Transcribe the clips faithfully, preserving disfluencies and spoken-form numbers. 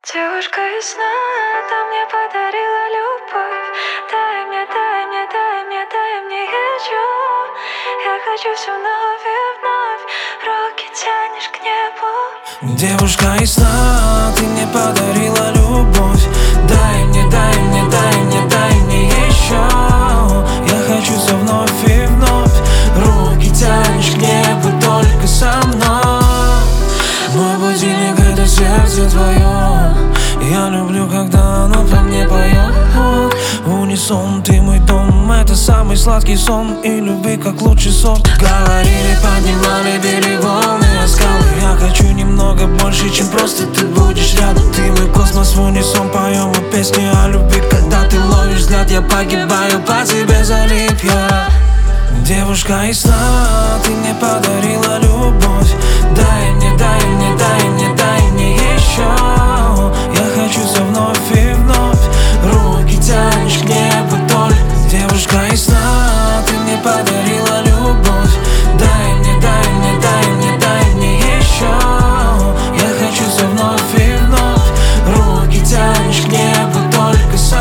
Девушка из сна, ты мне подарила любовь. Дай мне, дай мне, дай мне, дай мне еще. Я хочу все вновь и вновь. Руки тянешь к небу. Девушка из сна, ты мне подарила любовь. Дай мне, дай мне, дай мне, дай мне еще. Я хочу все вновь и вновь. Руки тянешь к небу только со мной. Мой будильник — это сердце твое. Я люблю, когда оно по мне поет. В унисон, ты мой дом, это самый сладкий сон. И любви, как лучший сок. Говорили, поднимали, били волны о скалы. Я хочу немного больше, чем просто ты будешь рядом. Ты мой космос, в унисон поем мы песни о любви. Когда ты ловишь взгляд, я погибаю, по тебе залип я. Девушка из сна, ты мне подарила любовь. Дай мне, дай мне, дай мне, дай мне еще. Я хочу все вновь и вновь. Руки тянешь к небу только. Девушка из сна, ты мне подарила любовь. Дай мне, дай мне, дай мне, дай мне еще. Я хочу все вновь и вновь. Руки тянешь к небу только со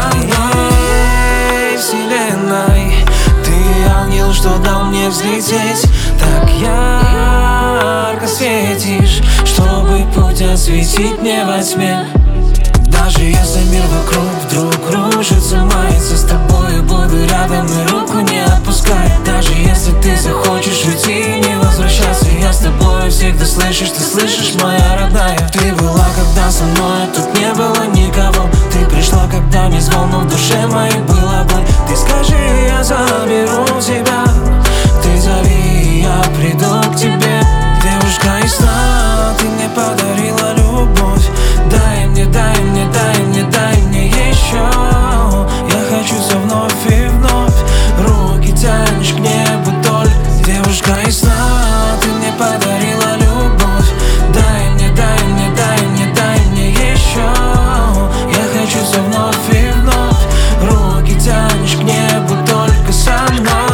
мной. Вселенной, ты ангел, что дал мне взлететь. Так ярко светишь, чтобы путь осветить мне во тьме. Даже если мир вокруг вдруг рушится, мается, с тобой буду рядом и руку не отпускай. Даже если ты захочешь уйти и не возвращаться, я с тобой всегда, слышишь, ты слышишь, моя родная. Ты была, когда со мной тут не было никого. Ты пришла, когда не звон, но в душе моей была боль. Ты скажи, я заберу тебя. Ты зови, я приду к тебе. Девушка из сна, ты мне подарила любовь. Дай мне, дай мне, дай мне, дай мне еще. Я хочу все вновь и вновь. Руки тянешь к небу только. Девушка из сна, ты мне подарила любовь. Дай мне, дай мне, дай мне, дай мне еще. Я хочу все вновь и вновь. Руки тянешь к небу только со мной.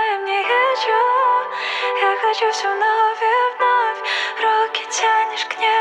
Я хочу все вновь и вновь. Руки тянешь к небу.